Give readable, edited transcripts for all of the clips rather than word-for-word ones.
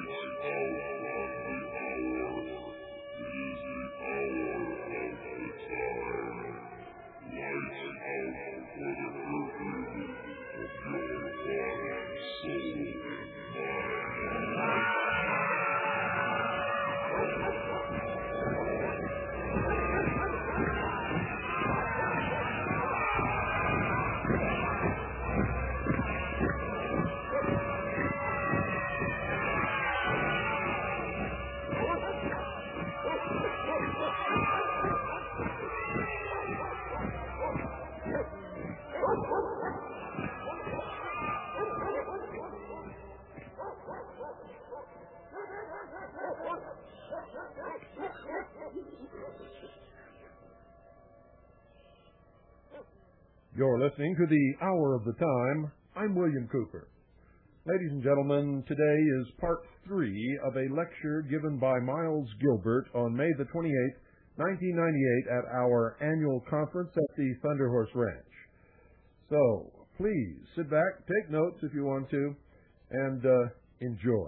You're listening to the Hour of the Time. I'm William Cooper. Ladies and gentlemen, today is part 3 of a lecture given by Miles Gilbert on May the 28th, 1998 at our annual conference at the Thunder Horse Ranch. So, please sit back, take notes if you want to, and enjoy.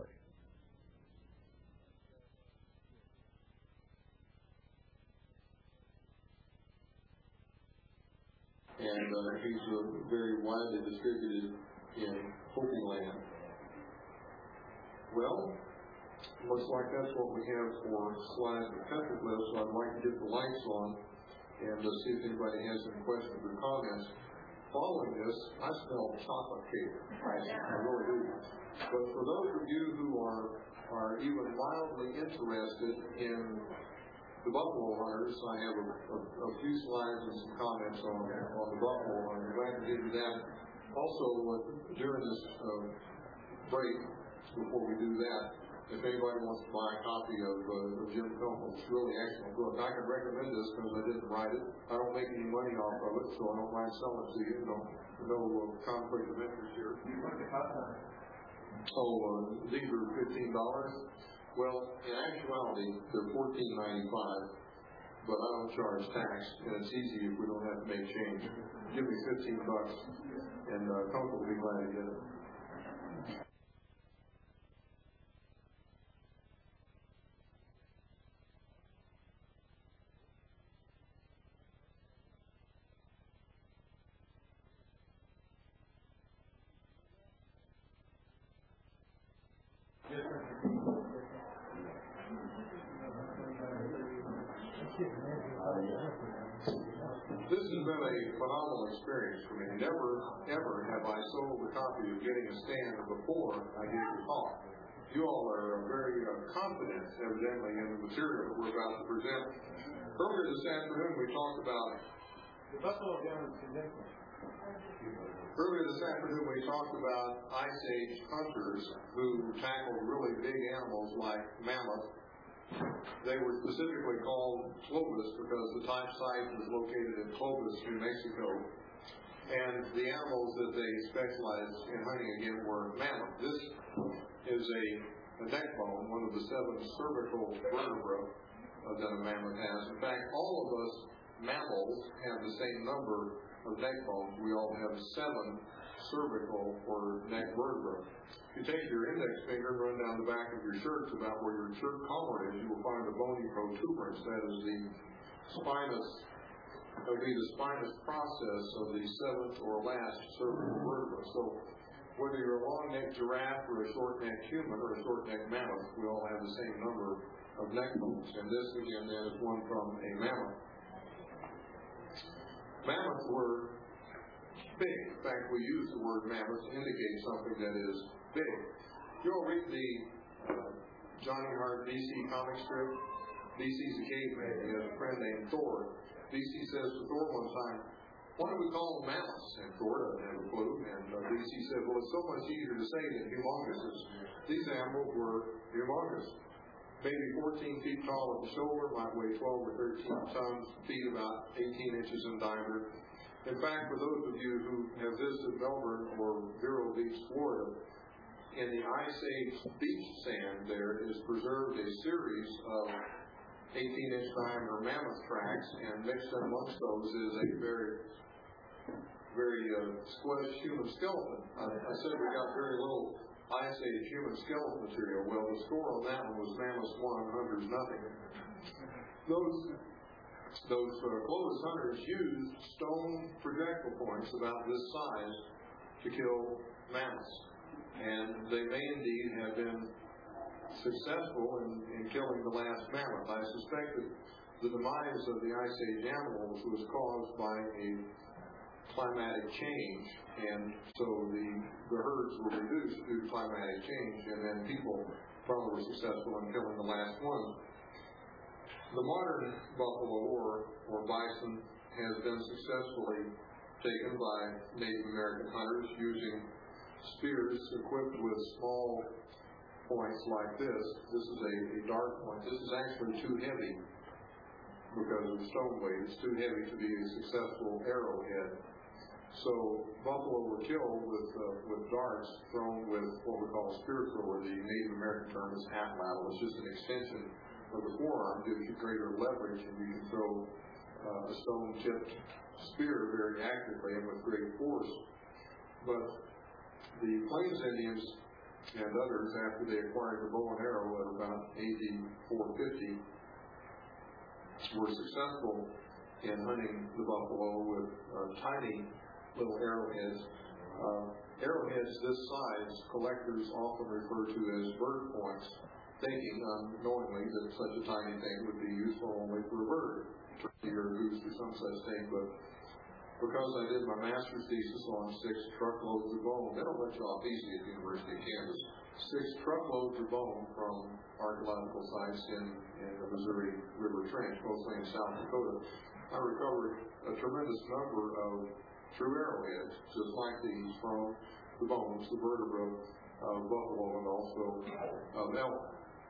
And he's very widely distributed in Hopi land. Well, looks like that's what we have for slides and petroglyphs, so I'd like to get the lights on and see if anybody has any questions or comments. Following this, I smell chocolate cake. I really do. But for those of you who are even mildly interested in the buffalo hunters, I have a few slides and some comments on the buffalo hunters. I'm glad to do that. Also, during this break, before we do that, if anybody wants to buy a copy of Jim Comel's really excellent book, I can recommend this because I didn't write it. I don't make any money off of it, so I don't mind selling it to you. No conflict of interest here. Oh, these are $15. Well, in actuality, they're $14.95, but I don't charge tax, and it's easy if we don't have to make change. Give me $15, and Coco will be glad to get it. This has been a phenomenal experience for me. Never, ever have I sold a copy of Getting a Stand before I gave the talk. You all are very confident, evidently, in the material that we're about to present. Earlier this afternoon, we talked about the buffalo down in Earlier this afternoon, we talked about Ice Age hunters who tackled really big animals like mammoth. They were specifically called Clovis because the type site was located in Clovis, New Mexico. And the animals that they specialized in hunting again were mammoth. This is a neck bone, one of the 7 cervical vertebrae that a mammoth has. In fact, all of us mammals have the same number of neck bones. We all have 7 cervical or neck vertebrae. If you take your index finger and run down the back of your shirt to about where your shirt collar is, you will find a bony protuberance. That is the spinous, that would be the spinous process of the 7th or last cervical vertebra. So whether you're a long-necked giraffe or a short-necked human or a short-necked mammoth, we all have the same number of neck bones. And this, again, then, is one from a mammoth. Mammoths were big. In fact, we use the word mammoth to indicate something that is big. You all read the Johnny Hart BC comic strip? BC's a caveman. He has a friend named Thor. BC says to Thor one time, "Why do we call them mammoths?" And Thor doesn't have a clue. And BC said, "Well, it's so much easier to say than humongous." These animals were humongous. Maybe 14 feet tall at the shoulder, might weigh 12 or 13 tons, feet about 18 inches in diameter. In fact, for those of you who have visited Melbourne or Vero Beach, Florida, in the Ice Age beach sand there is preserved a series of 18-inch diameter mammoth tracks, and mixed in amongst those is a very squelched human skeleton. I said we got very little Ice Age human skeletal material. Well, the score on that one was Mammoths 1, Hunters nothing. Those Clovis hunters used stone projectile points about this size to kill mammoths. And they may indeed have been successful in killing the last mammoth. I suspect that the demise of the Ice Age animals was caused by a climatic change, and so the herds were reduced due to climatic change, and then people probably were successful in killing the last one. The modern buffalo or bison has been successfully taken by Native American hunters using spears equipped with small points like this. This is a dart point. This is actually too heavy because of the stone weight. It's too heavy to be a successful arrowhead. So buffalo were killed with darts thrown with what we call a spear thrower. The Native American term is atlatl. It's just an extension of the forearm, gives you greater leverage, and you can throw a stone-tipped spear very accurately and with great force. But the Plains Indians and others, after they acquired the bow and arrow at about AD 450, were successful in hunting the buffalo with tiny little arrowheads. Arrowheads this size, collectors often refer to as bird points, thinking unknowingly that such a tiny thing would be useful only for a bird, a turkey or a goose or some such thing. But because I did my master's thesis on 6 truckloads of bone, they don't let you off easy at the University of Kansas. 6 truckloads of bone from archaeological sites in the Missouri River Trench, mostly in South Dakota. I recovered a tremendous number of true arrowheads, just like these, from the bones, the vertebra of buffalo and also of elk.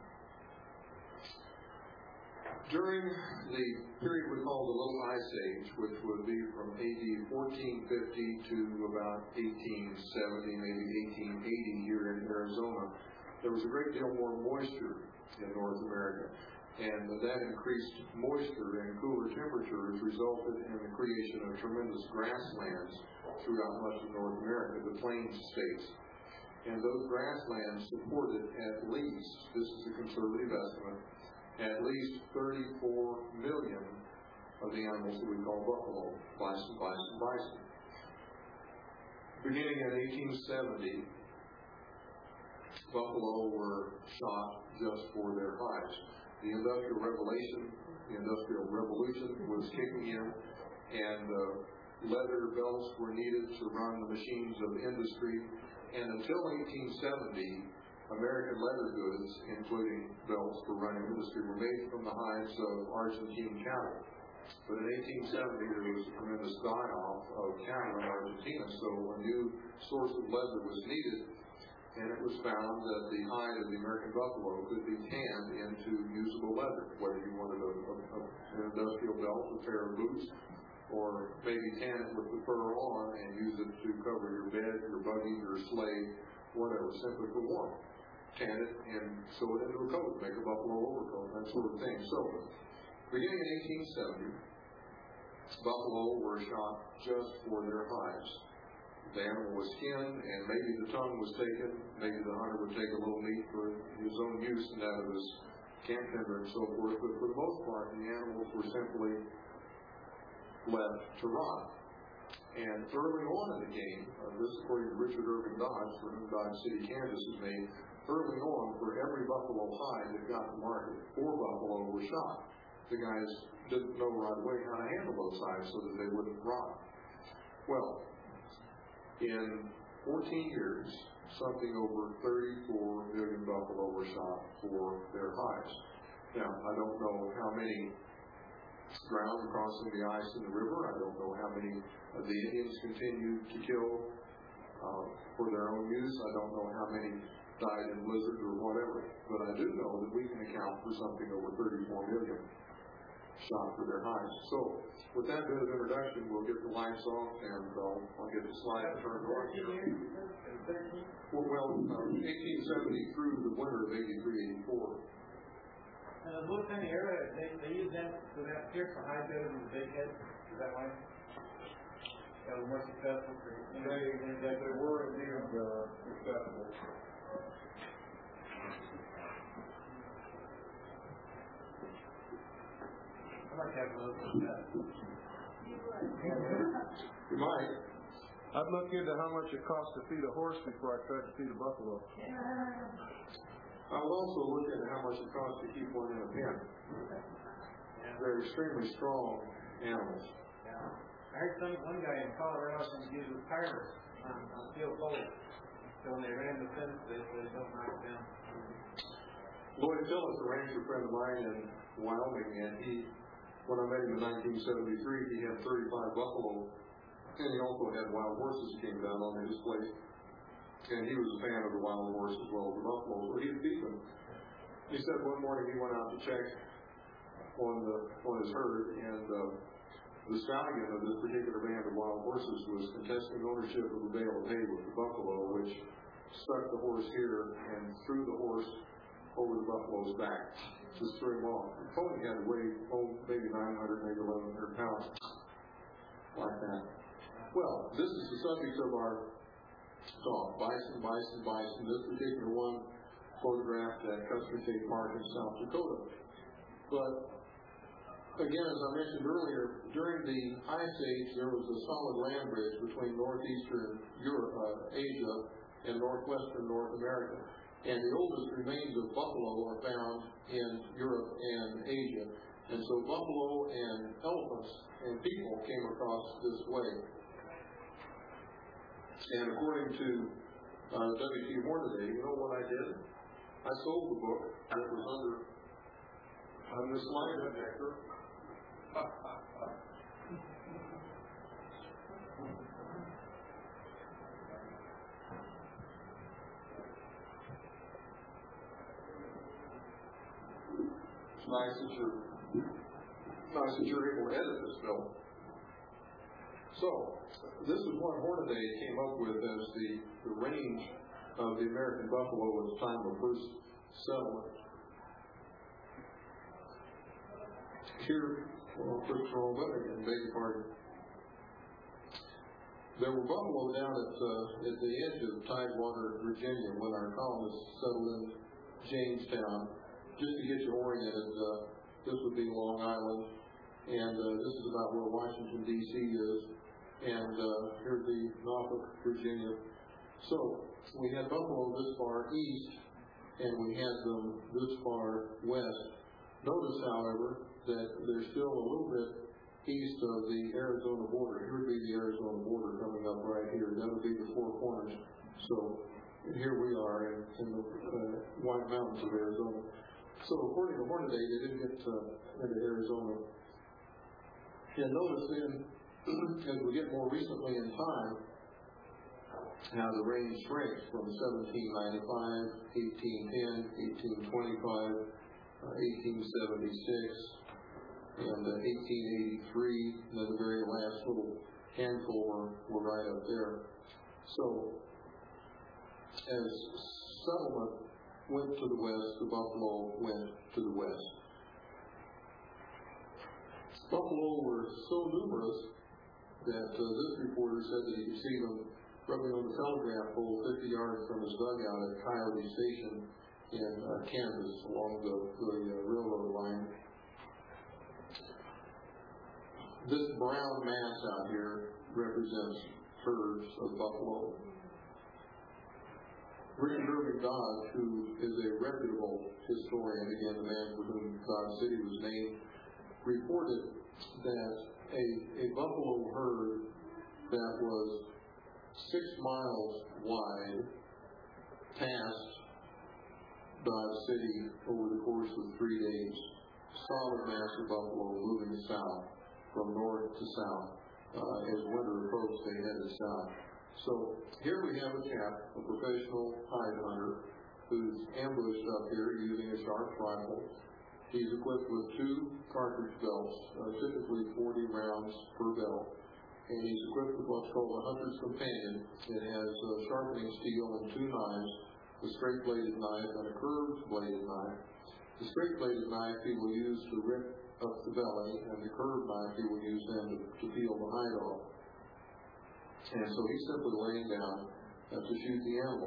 During the period we call the Little Ice Age, which would be from AD 1450 to about 1870, maybe 1880 here in Arizona, there was a great deal more moisture in North America. And that increased moisture and cooler temperatures resulted in the creation of tremendous grasslands throughout much of North America, the Plains states. And those grasslands supported at least, this is a conservative estimate, at least 34 million of the animals that we call buffalo, bison. Beginning in 1870, buffalo were shot just for their hides. The Industrial Revolution was kicking in, and leather belts were needed to run the machines of industry. And until 1870, American leather goods, including belts for running industry, were made from the hides of Argentine cattle. But in 1870, there was a tremendous die-off of cattle in Argentina, so a new source of leather was needed, and it was found that the hide of the American buffalo could be tanned into usable leather, whether you wanted an industrial belt, a pair of boots, or maybe tan it with the fur on and use it to cover your bed, your buggy, your sleigh, whatever, simply for warmth. Tan it and sew it into a coat, make a buffalo overcoat, that sort of thing. So, beginning in 1870, buffalo were shot just for their hides. The animal was skinned, and maybe the tongue was taken. Maybe the hunter would take a little meat for his own use and that of his camp timber and so forth. But for the most part, the animals were simply left to rot. And early on in the game, this is according to Richard Irving Dodge, for whom Dodge City, Kansas is named, early on, for every buffalo hide that got to market, 4 buffalo were shot. The guys didn't know right away how to handle those hides so that they wouldn't rot. Well, in 14 years, something over 34 million buffalo were shot for their hides. Now, I don't know how many drowned crossing the ice in the river. I don't know how many of the Indians continued to kill for their own use. I don't know how many died in blizzard or whatever. But I do know that we can account for something over 34 million shot for their hides. So, with that bit of introduction, we'll get the lights off and I'll get the slide turned on. Well, 1870 through the winter of 83, 84. What kind of area? They use that for that here for high better than the big head? Is that why? That was more successful for They were indeed successful. I'd like to have one of those. You might. I'd look into how much it costs to feed a horse before I tried to feed a buffalo. I would also look into how much it costs to keep one in a pen. They're extremely strong animals. I heard one guy in Colorado from use a tire on steel poles. So when they ran the fence, they don't knock it down. Lloyd Phillips, a ranger friend of mine in Wyoming, and when I met him in 1973, he had 35 buffalo, and he also had wild horses that came down on his place. And he was a fan of the wild horse as well as the buffalo, so he'd feed them. He said one morning he went out to check on his herd, and the stallion of this particular band of wild horses was contesting ownership of a bale of hay with the buffalo, which stuck the horse here and threw the horse over the buffalo's back. Just threw him off. The pony had to weigh maybe 900, maybe 1,100 pounds, like that. Well, this is the subject of our talk: bison, bison, bison. This particular one photographed at Custer State Park in South Dakota. But again, as I mentioned earlier, during the Ice Age, there was a solid land bridge between northeastern Asia and northwestern North America. And the oldest remains of buffalo are found in Europe and Asia. And so buffalo and elephants and people came across this way. And according to W.T. Hornaday, you know what I did? I sold the book that was on this line detector. It's nice that you're able to edit this film. So, this is what Hornaday came up with as the range of the American buffalo at the time of first settlement. Here, first of all, beg your pardon. There were buffalo down at the edge of Tidewater, Virginia, when our colonists settled in Jamestown. Just to get you oriented, this would be Long Island, and this is about where Washington, D.C. is, and here's the Norfolk, Virginia. So we had buffalo this far east, and we had them this far west. Notice, however, that they're still a little bit east of the Arizona border. Here would be the Arizona border coming up right here. That would be the Four Corners. So here we are in the White Mountains of Arizona. So according to Hornaday, they didn't get into Arizona. And notice then, as we get more recently in time, how the range shrinks from 1795, 1810, 1825, 1876, and 1883, and then the very last little handful were right up there. So, as settlement went to the west, the buffalo went to the west. Buffalo were so numerous that this reporter said that he could see them rubbing on the telegraph pole 50 yards from his dugout at Coyote Station in Kansas along the railroad line. This brown mass out here represents herds of buffalo. Richard Irving Dodge, who is a reputable historian, again the man for whom Dodge City was named, reported that a buffalo herd that was 6 miles wide passed Dodge City over the course of 3 days. Solid mass of buffalo moving south, from north to south. As winter approached, they headed south. So here we have a chap, a professional hide hunter, who's ambushed up here using a sharp rifle. He's equipped with 2 cartridge belts, typically 40 rounds per belt. And he's equipped with what's called a hunter's companion. It has sharpening steel and 2 knives, a straight-bladed knife and a curved-bladed knife. The straight-bladed knife he will use to rip up the belly, and the curved knife he will use then to peel the hide off. And so he's simply laying down to shoot the animal.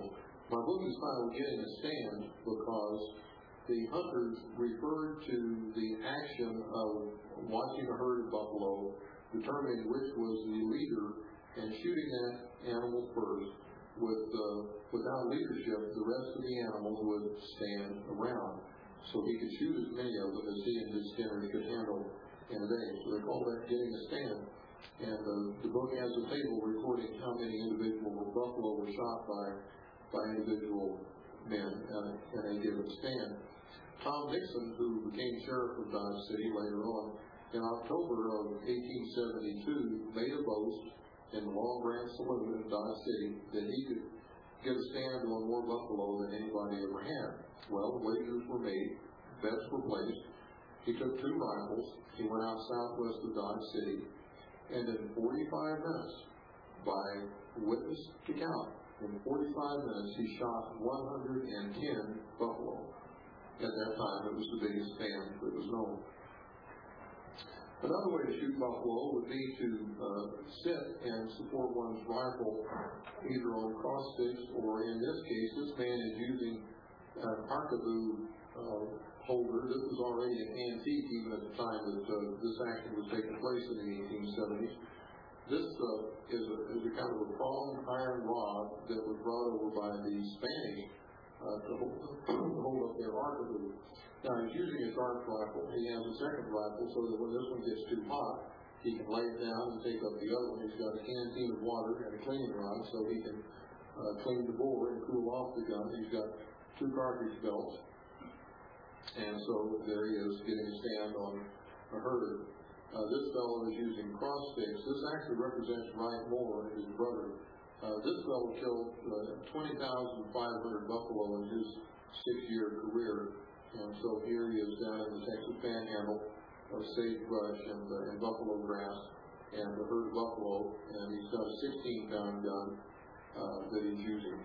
My book is titled Getting a Stand because the hunters referred to the action of watching a herd of buffalo, determining which was the leader, and shooting that animal first. Without leadership, the rest of the animals would stand around. So he could shoot as many of them as he and his skinners could handle in a day. So they call that getting a stand. And the book has a table recording how many individual buffalo were shot by individual men in a given stand. Tom Nixon, who became sheriff of Dodge City later on, in October of 1872, made a boast in the Long Branch Saloon in Dodge City that he could get a stand on more buffalo than anybody ever had. Well, the wagers were made, bets were placed. He took 2 rifles. He went out southwest of Dodge City, and in 45 minutes, by witness to count, in 45 minutes he shot 110 buffalo. At that time, it was the biggest stand that was known. Another way to shoot buffalo would be to sit and support one's rifle either on cross sticks, or in this case, this man is using an arquebus holder. This was already an antique even at the time that this action was taking place in the 1870s. This is a kind of a pronged iron rod that was brought over by the Spanish to hold up their arquebus. Now, he's using a dart rifle. He has a second rifle so that when this one gets too hot, he can lay it down and take up the other one. He's got a canteen of water and a cleaning rod so he can clean the bore and cool off the gun. He's got 2 cartridge belts. And so there he is getting a stand on a herd. This fellow is using cross sticks. This actually represents Wright Moore, his brother. This fellow killed 20,500 buffalo in his 6-year career. And so here he is down in the Texas Panhandle of sagebrush and buffalo grass and the herd of buffalo, and he's got a 16-pound gun that he's using.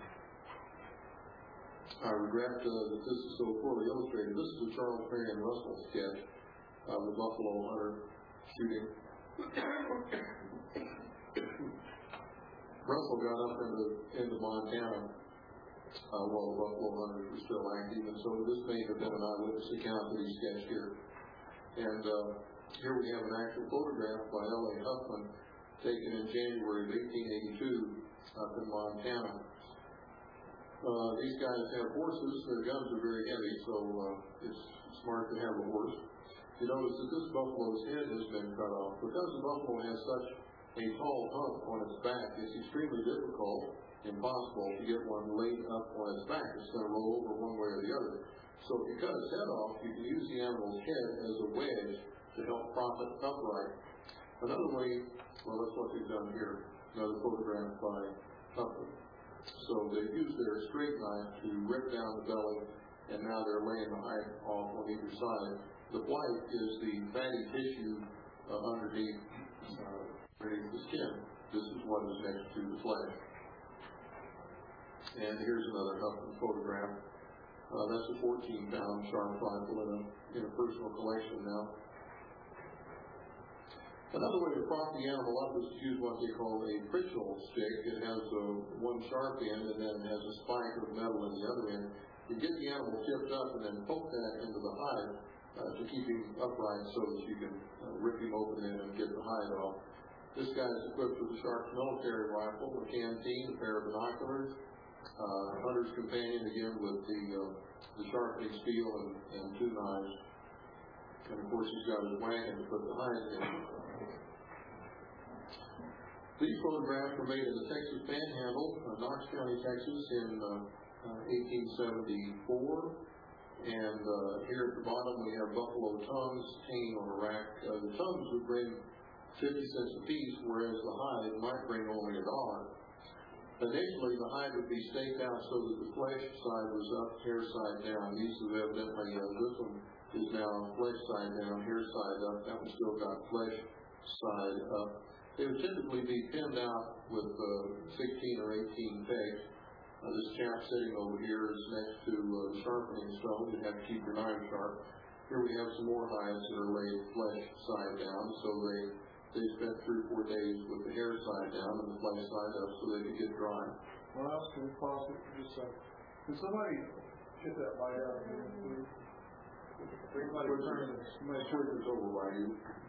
I regret that this is so poorly illustrated. This is a Charles Marion Russell sketch of the buffalo hunter shooting. Russell got up into Montana while the buffalo hunters were still active, and so this may have been an eyewitness account that he sketched here. And here we have an actual photograph by L.A. Huffman taken in January of 1882 up in Montana. These guys have horses. Their guns are very heavy, so it's smart to have a horse. You notice that this buffalo's head has been cut off. Because the buffalo has such a tall hump on its back, it's extremely difficult, impossible, to get one laid up on its back. It's going to roll over one way or the other. So if you cut its head off, you can use the animal's head as a wedge to help prop it upright. Another way, well, that's what they've done here. Another photograph by Huffman. So they've used their straight knife to rip down the belly, and now they're laying the hide off on either side. The white is the fatty tissue underneath the skin. This is what is next to the flesh. And here's another Huffman photograph. That's a 14-pound sharp rifle in a personal collection now. Another way to prop the animal up is to use what they call a pritchel stick. It has one sharp end and then has a spike of metal in the other end. You get the animal tipped up and then poke that into the hide to keep him upright so that you can rip him open and get the hide off. This guy is equipped with a Sharps military rifle, a canteen, a pair of binoculars, hunter's companion again with the sharpening steel and 2 knives. And of course he's got his wagon to put the hide in. These photographs were made in the Texas Panhandle, Knox County, Texas, in 1874. And here at the bottom we have buffalo tongues hanging on a rack. The tongues would bring 50 cents a piece, whereas the hide might bring only $1. Initially, the hide would be staked out so that the flesh side was up, hair side down. These are evidently, this one is now flesh side down, hair side up. That one still got flesh side up. They would typically be pinned out with 16 or 18 pegs. This chap sitting over here is next to the sharpening stone. You have to keep your knife sharp. Here we have some more hides that are laid flesh side down, so they spent 3 or 4 days with the hair side down and the flesh side up so they could get dry. Well, can we pause it for just a second? Can somebody get that light out again, please? Somebody turn this over by you.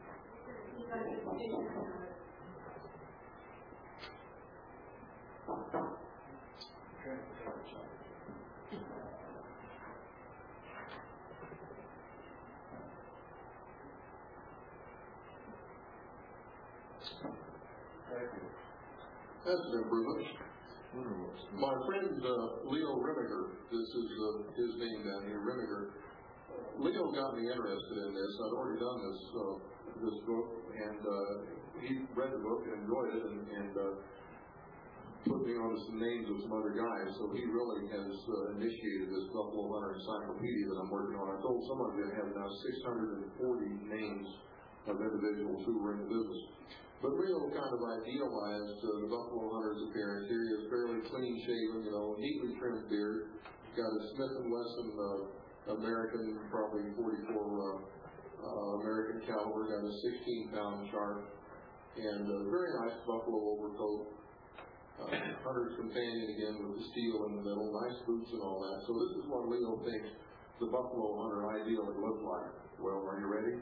That's an improvement. My friend Leo Remiger, this is his name down here, Remiger. Leo got me interested in this. I'd already done this book, and he read the book and enjoyed it, and put me on some names of some other guys. So he really has initiated this Buffalo Hunter Encyclopedia that I'm working on. I told someone that I have now 640 names of individuals who were in the business. But Leo kind of idealized the Buffalo Hunter's appearance. Here he is fairly clean shaven, neatly trimmed beard. He's got a Smith & Wesson American, probably 44 American caliber, got a 16-pound sharp, and a very nice buffalo overcoat. Hunter's companion again with the steel in the middle, nice boots and all that. So this is what Leo thinks the Buffalo Hunter ideally looks like. Well, are you ready?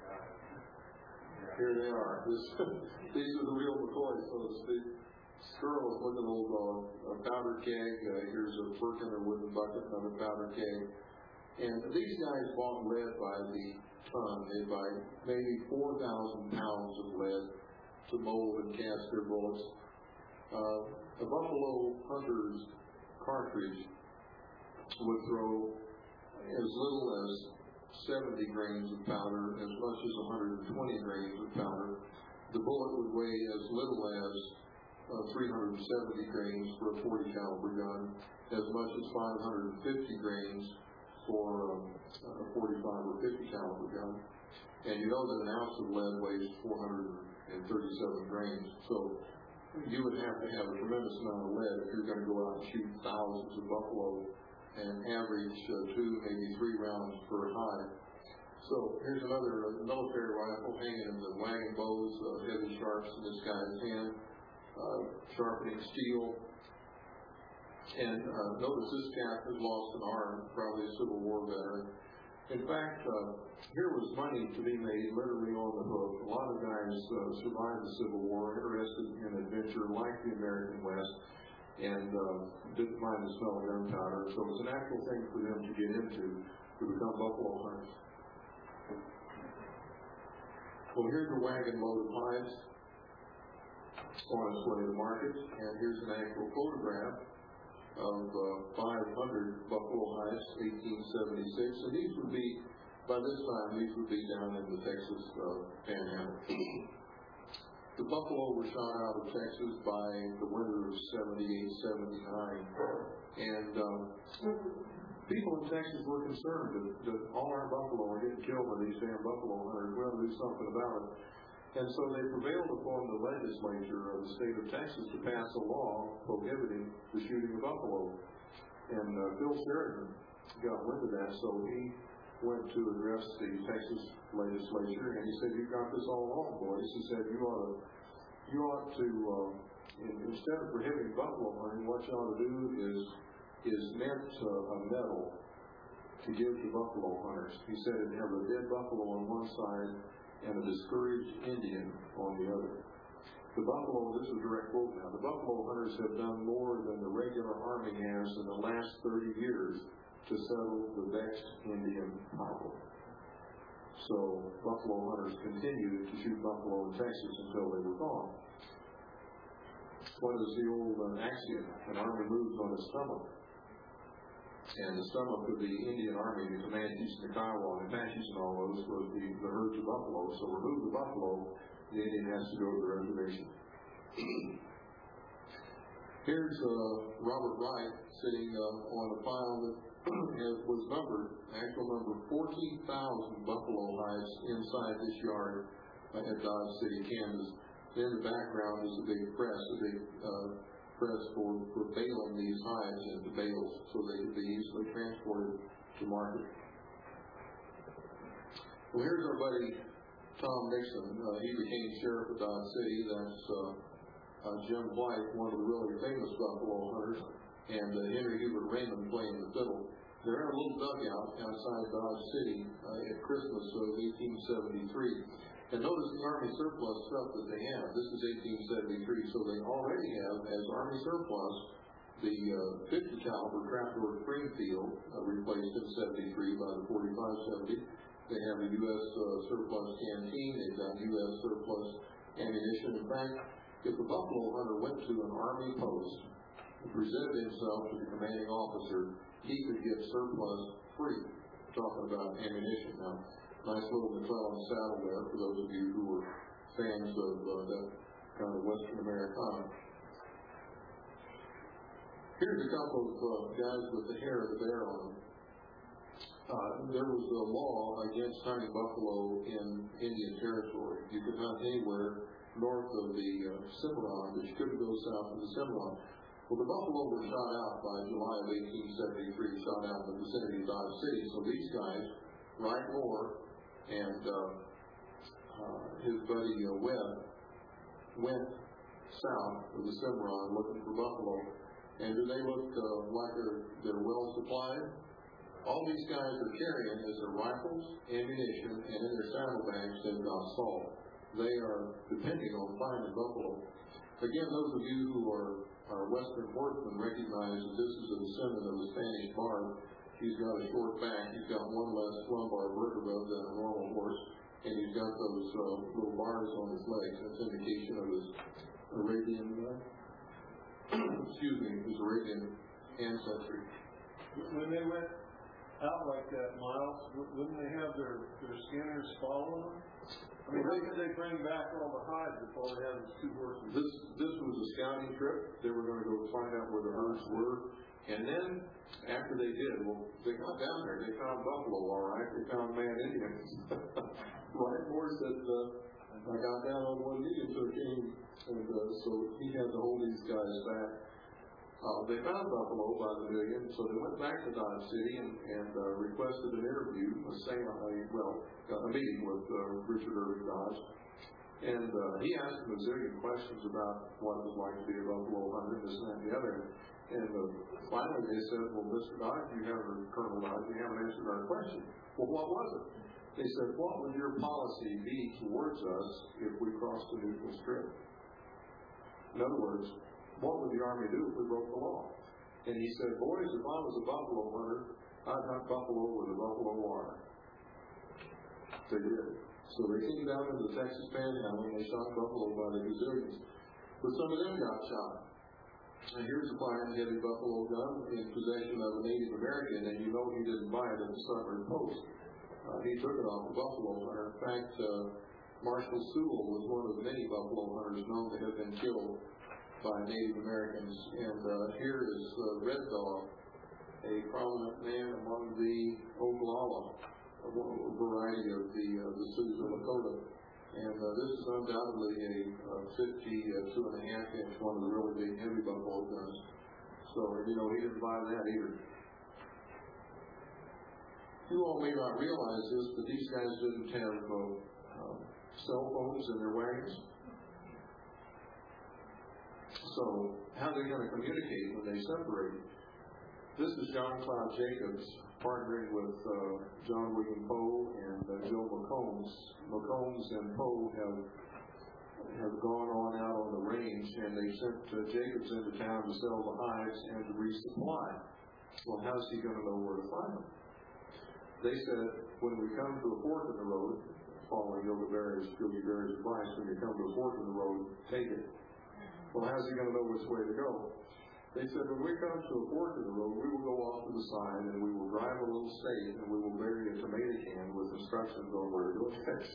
Here they are. These are the real McCoys, so to speak. Squirrel is looking old powder keg. Here's a Firkin or wooden bucket, another powder keg. And these guys bought lead by the ton. They buy maybe 4,000 pounds of lead to mold and cast their bullets. A Buffalo Hunter's cartridge would throw as little as 70 grains of powder, as much as 120 grains of powder. The bullet would weigh as little as 370 grains for a 40 caliber gun, as much as 550 grains for a 45 or 50 caliber gun. And you know that an ounce of lead weighs 437 grains. So you would have to have a tremendous amount of lead if you're going to go out and shoot thousands of buffalo and average 2, maybe 3 rounds per hide. So here's another military rifle hanging in the wagon bows, heavy sharps in this guy's hand, sharpening steel. And notice this cat has lost an arm, probably a Civil War veteran. In fact, here was money to be made literally on the hook. A lot of guys survived the Civil War, interested in adventure, like the American West, and didn't mind the smell of gunpowder. So it was a natural thing for them to get into, to become buffalo hunters. Well, here's a wagon load of hides on its way to market, and here's an actual photograph of 500 buffalo hides, 1876, and these would be, by this time, these would be down in the Texas Panhandle. The buffalo were shot out of Texas by the winter of 78, 79, and people in Texas were concerned that all our buffalo are getting killed by these damn buffalo hunters. We ought to do something about it. And so they prevailed upon the legislature of the state of Texas to pass a law prohibiting the shooting of buffalo. And Bill Sheridan got wind of that, so he went to address the Texas legislature, and he said, "You've got this all wrong, boys." He said, you ought to instead of prohibiting buffalo hunting, what you ought to do is mint a medal to give to buffalo hunters. He said it'd have a dead buffalo on one side and a discouraged Indian on the other. The buffalo, this is a direct quote now, the buffalo hunters have done more than the regular army has in the last 30 years to settle the vexed Indian problem. So buffalo hunters continued to shoot buffalo in Texas until they were gone. What is the old axiom? An army moves on its stomach. And the stomach of the Indian Army, the Comanches and the Kiowa, and Apaches and all those, was the herds of buffalo. So remove the buffalo, the Indian has to go to the reservation. Here's Robert Wright sitting on a pile that was numbered, actual number 14,000 buffalo hides inside this yard at Dodge City, Kansas. In the background is a big press, press for baling these hides into bales so they could be easily transported to market. Well, here's our buddy Tom Nixon. He became sheriff of Dodge City. That's Jim White, one of the really famous buffalo hunters. and Henry Hubert Raymond playing the fiddle. They're in a little dugout outside Dodge City at Christmas of 1873. And notice the Army surplus stuff that they have. This is 1873, so they already have, as Army surplus, the 50 caliber trapdoor Springfield, replaced in 73 by the 45-70. They have a U.S. Surplus canteen. They've got U.S. surplus ammunition. In fact, if the buffalo hunter went to an Army post and presented himself to the commanding officer, he could get surplus free. Talking about ammunition now. Nice little McClellan saddle there for those of you who are fans of that kind of Western Americana. Here's a couple of guys with the hair of the bear on them. There was a law against hunting buffalo in Indian Territory. You could hunt anywhere north of the Cimarron, but you couldn't go south of the Cimarron. Well, the buffalo were shot out by July of 1873, shot out in the vicinity of Dodge City. So these guys, Wright Moore and his buddy Webb, went south of the Cimarron looking for buffalo. And do they look like they're well supplied? All these guys are carrying is their rifles, ammunition, and in their saddlebags they've got salt. They are depending on finding buffalo. Again, those of you who are Western horsemen recognize that this is a descendant of the Spanish barb. He's got a short back. He's got one less lumbar vertebra than a normal horse, and he's got those little bars on his legs. That's indication of his Arabian, his Arabian ancestry. When they went out like that, Miles, wouldn't they have their skinners following them? I mean, how could they bring back all the hides if all they had was two horses? This was a scouting trip. They were going to go find out where the herds were. And then, after they did, well, they got down there. They found buffalo, all right. They found man Indians. Wright Moore said, I got down on one knee and took aim. And so he had to hold these guys back. They found buffalo by the million, so they went back to Dodge City and requested an interview, a meeting with Richard Irving Dodge. And he asked him a zillion questions about what it was like to be a buffalo hunter, this and that and the other. And finally they said, well, Mr. Dodge, Colonel Dodge, you haven't answered our question. Well, what was it? They said, what would your policy be towards us if we crossed the neutral strip? In other words, what would the Army do if we broke the law? And he said, boys, if I was a buffalo hunter, I'd hunt buffalo with a buffalo water. They did. So they came down into the Texas Panhandle and they shot buffalo by the gazillions. But some of them got shot. And here's a fine heavy buffalo gun in possession of a Native American, and you know he didn't buy it at the Sutler Post. He took it off the buffalo hunter. In fact, Marshall Sewell was one of the many buffalo hunters known to have been killed by Native Americans. And here is Red Dog, a prominent man among the Oglala, a variety of the Sioux Lakota. And this is undoubtedly a 52.5-inch, one of the really big heavy buffalo guns. So, he didn't buy that either. You all may not realize this, but these guys didn't have cell phones in their wagons. So, how are they going to communicate when they separate? This is John Cloud Jacobs partnering with John William Poe and Joe McCombs. McCombs and Poe have gone on out on the range, and they sent Jacobs into town to sell the hides and to resupply. Well, how's he going to know where to find them? They said, when we come to a fork in the road, following Yogi Berra's advice, when you come to a fork in the road, take it. Well, how's he going to know which way to go? They said, when we come to a fork in the road, we will go off to the side and we will drive a little stake and we will bury a tomato can with instructions on where to go next.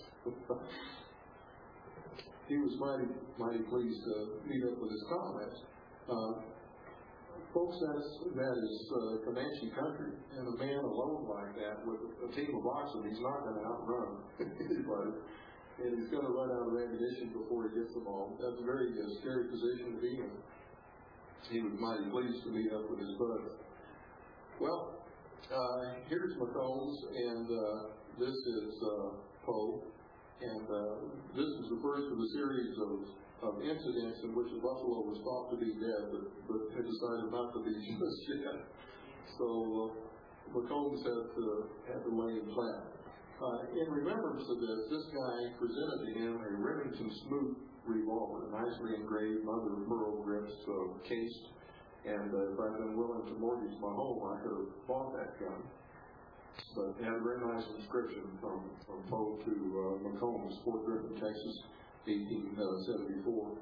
He was mighty pleased to meet up with his comrades. Folks, that is Comanche country, and a man alone like that with a team of oxen, he's not going to outrun anybody. And he's going to run out of ammunition before he gets them all. That's a very scary position to be in. He was mighty pleased to meet up with his bud. Well, here's McCombs, and this is Poe. And this is the first of a series of of incidents in which a buffalo was thought to be dead, but had decided not to be just yet. So McCombs had to lay him flat. In remembrance of this guy presented to him a Remington Smoot revolver, nicely engraved, mother of pearl grips, cased. And if I'd been willing to mortgage my home, I could have bought that gun. But it had a very nice inscription from Poe to McCombs, Fort Griffin, Texas, 1874.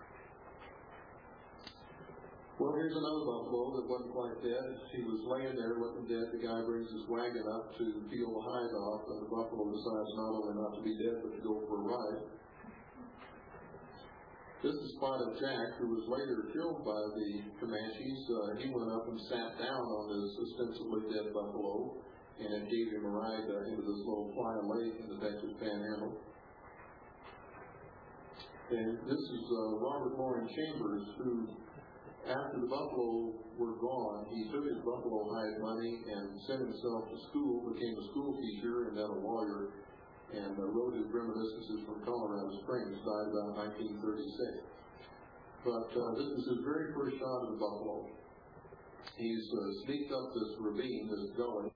Well, here's another buffalo that wasn't quite dead. He was laying there looking dead. The guy brings his wagon up to peel the hide off, and the buffalo decides not only not to be dead, but to go for a ride. This is Spotted Jack, who was later killed by the Comanches. He went up and sat down on this ostensibly dead buffalo, and it gave him a ride into this little fly lake in the Texas Panhandle. And this is Robert Loring Chambers, who, after the buffalo were gone, he took his buffalo hide money and sent himself to school, became a school teacher and then a lawyer, and wrote his reminiscences from Colorado Springs, died about 1936. But this is his very first shot of the buffalo. He's sneaked up this ravine, this gully.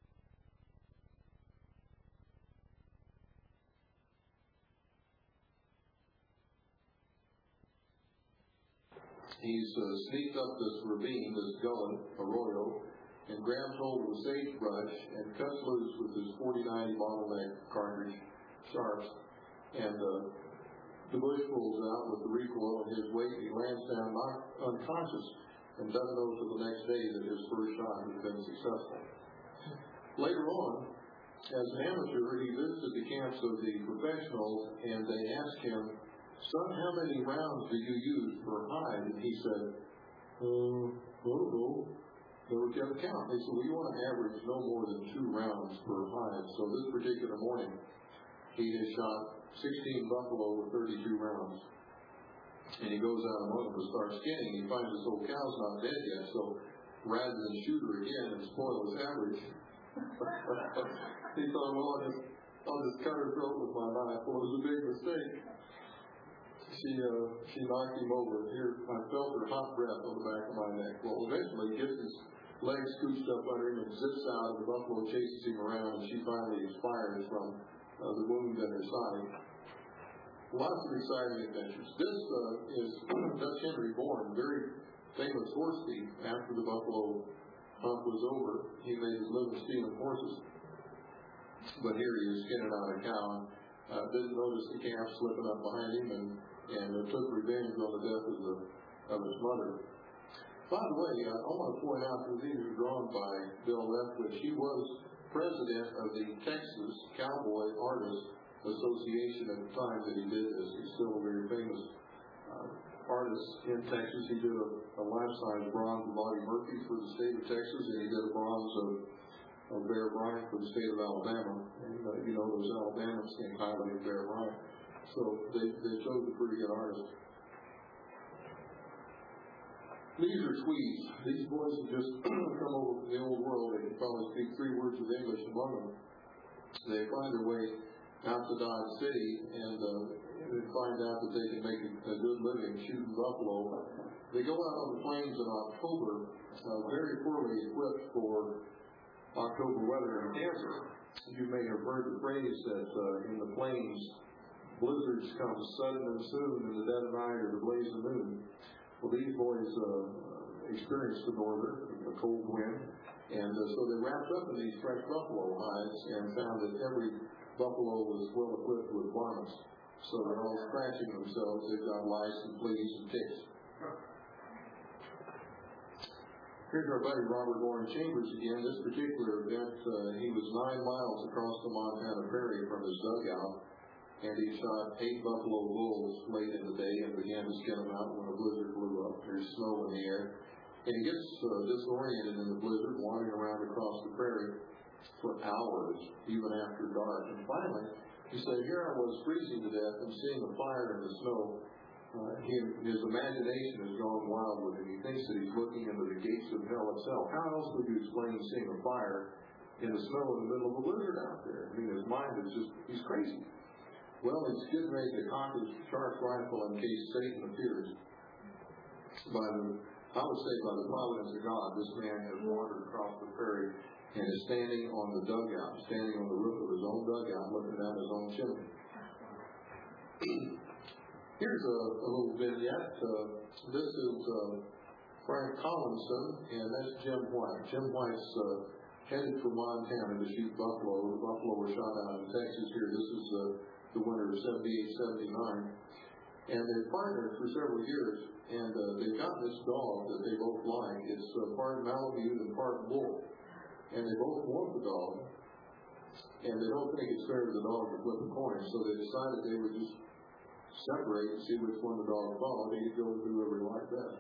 He's sneaked up this ravine, this gully, arroyo, and grabs hold of a sagebrush and cuts loose with his .40-90 bottleneck cartridge sharps. And the bush pulls out with the recoil of his weight. He lands down knocked unconscious and doesn't know until the next day that his first shot has been successful. Later on, as an amateur, he visited the camps of the professionals, and they asked him, "Son, how many rounds do you use per hide?" And he said, "I don't know." They were kept count. They said, "Well, you want to average no more than 2 rounds per hide." So this particular morning, he has shot 16 buffalo with 32 rounds. And he goes out among them to start skinning. He finds this old cow's not dead yet, so rather than shoot her again and spoil his average, he thought, well, I'll just cut her throat with my knife. Well, it was a big mistake. She knocked him over. Here, I felt her hot breath on the back of my neck. Well, eventually, he gets his legs scooched up under him and zips out, and the buffalo chases him around, and she finally expires from the wound in her side. Lots of exciting adventures. This is Dutch Henry Bourne, very famous horse thief. After the buffalo hunt was over, he made his living stealing horses. But here he is skinning out a cow. Didn't notice the calf slipping up behind him, and took revenge on the death of his mother. By the way, I want to point out that these are drawn by Bill Lethbridge. He was president of the Texas Cowboy Artists Association at the time that he did this. He's still a very famous artist in Texas. He did a life-size bronze of Bobby Murphy for the state of Texas, and he did a bronze of Bear Bryant for the state of Alabama. And you know, those Alabamans think highly of Bear Bryant. So they chose a pretty good artist. These are Tweeds. These boys have just come over from the old world. They can probably speak 3 words of English among them. They find their way out to Dodge City, and they find out that they can make a good living shooting buffalo. They go out on the plains in October, very poorly equipped for October weather in Kansas. You may have heard the phrase that in the plains, blizzards come sudden and soon in the dead of night or the blaze of noon. Well, these boys experienced the norther, a cold wind, and so they wrapped up in these fresh buffalo hides and found that every buffalo was well equipped with varmints. So they're all scratching themselves. They've got lice and fleas and ticks. Here's our buddy Robert Loring Chambers again. This particular event, he was 9 miles across the Montana prairie from his dugout, and he shot 8 buffalo bulls late in the day and began to skin them out when a blizzard blew up. There's snow in the air. And he gets disoriented in the blizzard, wandering around across the prairie for hours, even after dark. And finally, he said, here I was freezing to death and seeing a fire in the snow. His imagination has gone wild with him. He thinks that he's looking into the gates of hell itself. How else would you explain seeing a fire in the snow in the middle of a blizzard out there? I mean, his mind is just, he's crazy. Well, he's getting ready to cock his sharp rifle in case Satan appears. I would say by the providence of God, this man has wandered across the prairie and is standing on the dugout, standing on the roof of his own dugout, looking down his own chimney. Here's a little vignette. This is Frank Collinson, and that's Jim White. Jim White's headed for Montana to shoot buffalo. The buffalo were shot out in Texas here. This is the winter of 78-79. And they've partnered for several years, and they've got this dog that they both like. It's part Malamute and part bull. And they both want the dog, and they don't think it's fair to the dog to flip a coin, so they decided they would just separate and see which one the dog followed. He'd go with whoever he liked best.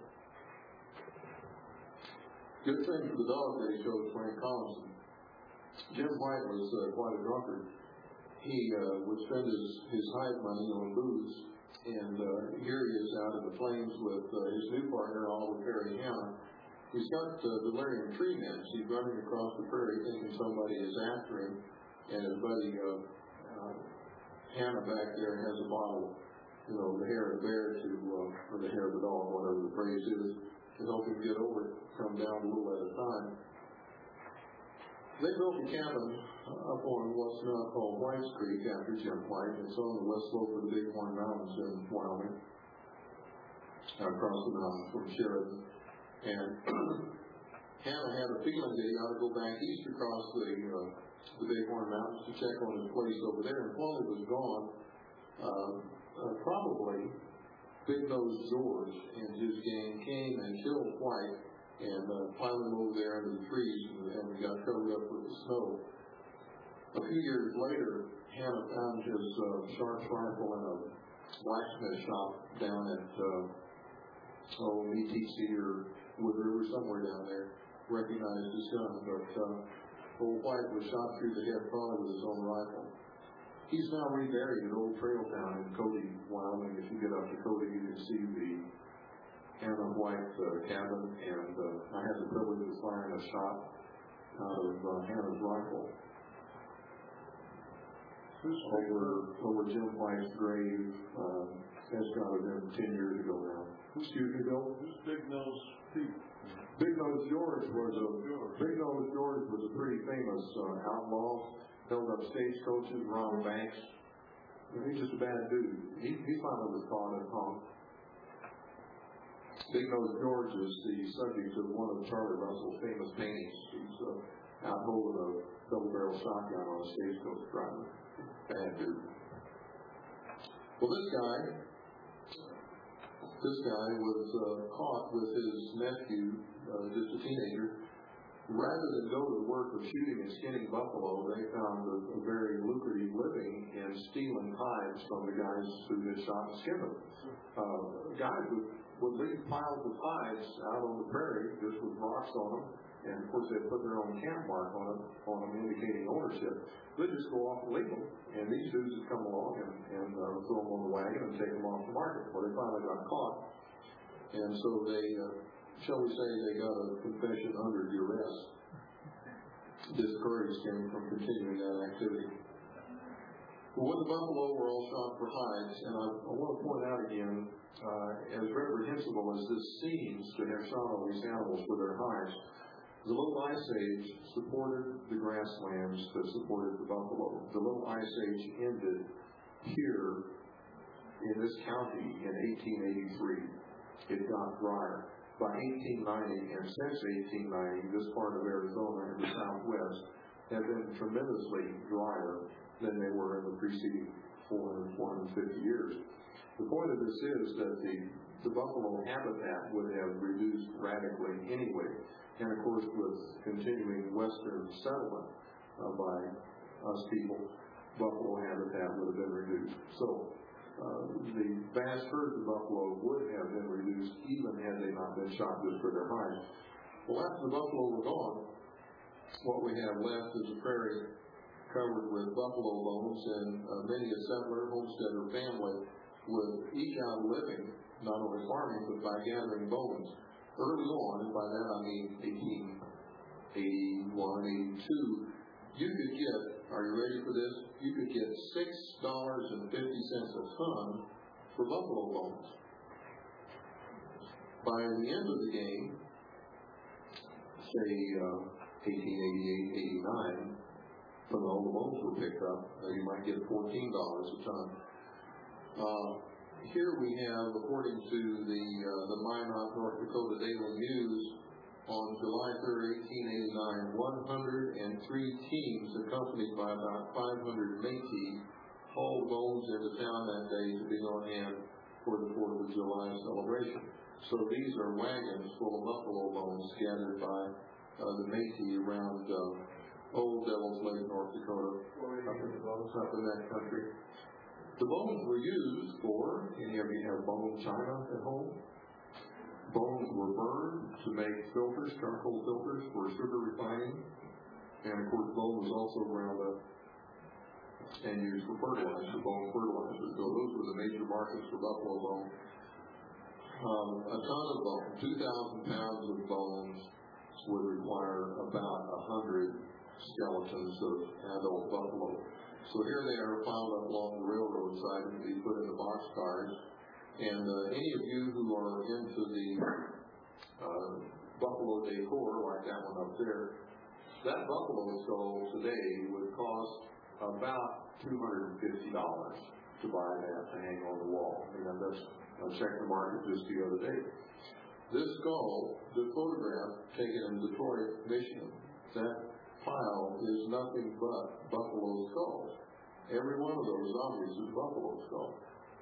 Good thing for the dog that he chose Frank Collinson. Jim White was quite a drunkard. He would spend his hide money on booze, and here he is out in the flames with his new partner, Oliver Perry Hanna. He's got delirium treatments. He's running across the prairie thinking somebody is after him, and his buddy Hannah back there has a bottle, the hair of the bear or the hair of the dog, whatever the phrase is, to help him get over it, come down a little at a time. They built a cabin up on what's now called White's Creek after Jim White. It's on the west slope of the Bighorn Mountains in Wyoming, across the mountains from Sheridan. And Hannah had a feeling that he ought to go back east across the Bighorn Mountains to check on his place over there. And while he was gone, probably Big Nose George and his gang came and killed White and piled him over there into the trees, and we got covered up with the snow. A few years later, Hannah found his sharp rifle in a blacksmith shop down at ETC or Wood River, somewhere down there. Recognized his gun, but old White was shot through the head probably with his own rifle. He's now reburied at Old Trail Town in Cody, Wyoming. If you get up to Cody, you can see the Hannah White cabin, and I had the privilege of firing a shot out of Hannah's rifle over Jim White's grave. That's got to have been 10 years ago now. Excuse me, Bill. Who's Big Nose Pete? Big Nose George was a pretty famous outlaw. Held up stagecoaches, robbed banks. He's just a bad dude. He finally was caught and hung. Big Nose George is the subject of one of Charlie Russell's famous paintings. He's out holding a double-barrel shotgun on a stagecoach driver. Bad dude. Well, this guy was caught with his nephew, just a teenager. Rather than go to the work of shooting and skinning buffalo, they found a very lucrative living in stealing hides from the guys who had shot and skinned them. Guys would leave piles of hides out on the prairie, just with rocks on them, and of course they'd put their own camp mark on them indicating ownership. They'd just go off and leave them, and these dudes would come along and throw them on the wagon and take them off the market. Well, they finally got caught, and so they, shall we say, they got a confession under duress. Discouraged him from continuing that activity. But when the buffalo were all shot for hides, and I want to point out again, as reprehensible as this seems to have shot all these animals for their hides, the Little Ice Age supported the grasslands that supported the buffalo. The Little Ice Age ended here in this county in 1883. It got drier. By 1890, and since 1890, this part of Arizona and the Southwest have been tremendously drier than they were in the preceding 450 years. The point of this is that the buffalo habitat would have reduced radically anyway, and of course with continuing western settlement by us people, buffalo habitat would have been reduced. So the vast herds of buffalo would have been reduced even had they not been shot just for their hides. Well, after the buffalo were gone, what we have left is a prairie covered with buffalo bones, and many a settler, homesteader family would eke out a living, not only farming, but by gathering bones. Early on, and by that I mean 1881, 82, you could get are you ready for this? You could get $6.50 a ton for buffalo bones. By the end of the game, say 1888, 89, when all the bones were picked up, you might get $14 a ton. Here we have, according to the Minot, North Dakota Daily News, on July 3rd, 1889, 103 teams, accompanied by about 500 Métis, hauled bones into town that day to be on hand for the 4th of July celebration. So these are wagons full of buffalo bones gathered by the Métis around Old Devil's Lake, North Dakota, up in that country. The bones were used for, any of you have bone china at home? Bones were burned to make filters, charcoal filters for sugar refining. And of course, bone was also ground up and used for fertilizer, bone fertilizer. So those were the major markets for buffalo bone. A ton of bone, 2,000 pounds of bones would require about 100 skeletons of adult buffalo. So here they are piled up along the railroad side and be put into boxcars. And any of you who are into the buffalo decor, like that one up there, that buffalo skull today would cost about $250 to buy that to hang on the wall. I checked the market just the other day. This skull, the photograph taken in Detroit, Michigan, that pile is nothing but buffalo skulls. Every one of those objects is buffalo skull.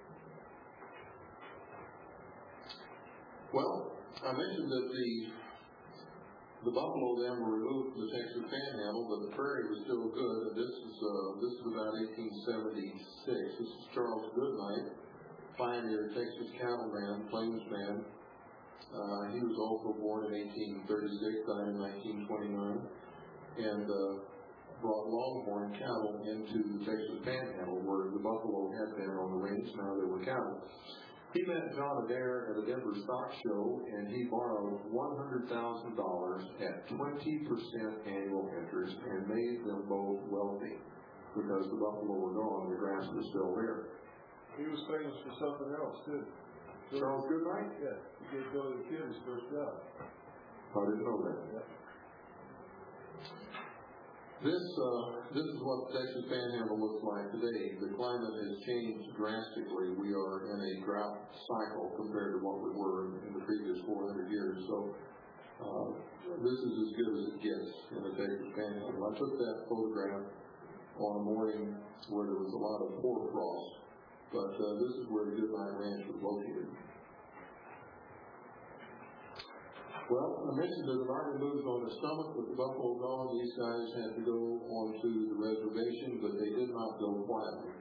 Well, I mentioned that the buffalo then were removed from the Texas Panhandle, but the prairie was still good. And this is about 1876. This is Charles Goodnight, pioneer Texas cattleman, plainsman. He was also born in 1836, died in 1929, and brought longhorn cattle into the Texas Panhandle, where the buffalo had been on the range. Now there were cattle. He met John Adair at a Denver stock show, and he borrowed $100,000 at 20% annual interest and made them both wealthy because the buffalo were gone, the grass was still there. He was famous for something else, too. Charles Goodnight? Yeah, he gave Billy the Kid his first job. I didn't know that. Yeah. This is what the Texas Panhandle looks like today. The climate has changed drastically. We are in a drought cycle compared to what we were in the previous 400 years. So this is as good as it gets in the Texas Panhandle. I took that photograph on a morning where there was a lot of hoarfrost, but this is where the Goodnight Ranch was located. Well, I mentioned that the Army moves on the stomach with the buffalo gone. These guys had to go onto the reservation, but they did not go quietly.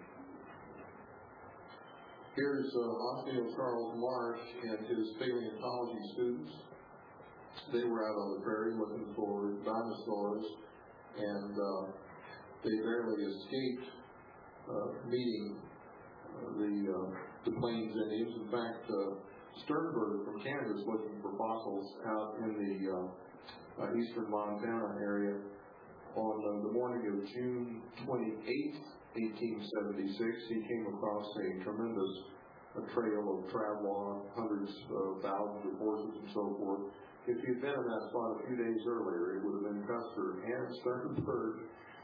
Here's Osceola Charles Marsh and his paleontology students. They were out on the prairie looking for dinosaurs, and they barely escaped meeting the Plains Indians. In fact, Sternberg from Kansas looking for fossils out in the eastern Montana area on the morning of June 28th, 1876. He came across a tremendous trail of travel, hundreds of thousands of horses and so forth. If he'd been in that spot a few days earlier, it would have been Custer and Sternberg.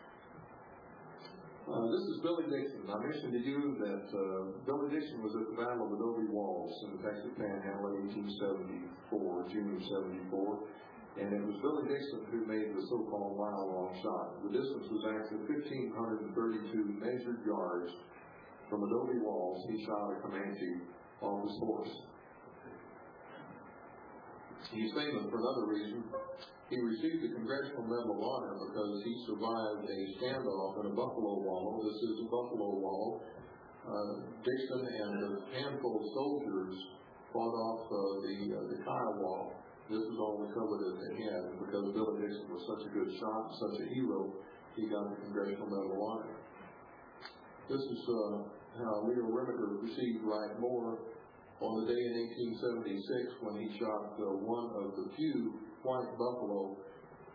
This is Billy Dixon. I mentioned to you that Billy Dixon was at the Battle of Adobe Walls in the Texas Panhandle in 1874, June of 74, and it was Billy Dixon who made the so-called mile-long shot. The distance was actually 1,532 measured yards from Adobe Walls. He shot a Comanche off his horse. He's famous for another reason. He received the Congressional Medal of Honor because he survived a standoff in a buffalo wallow. This is a buffalo wallow. Dixon and a handful of soldiers fought off the Kiowa. This is all the cover that they had. And because Billy Dixon was such a good shot, such a hero, he got the Congressional Medal of Honor. This is how Leo Remiker received Wright Moore on the day in 1876 when he shot one of the few white buffalo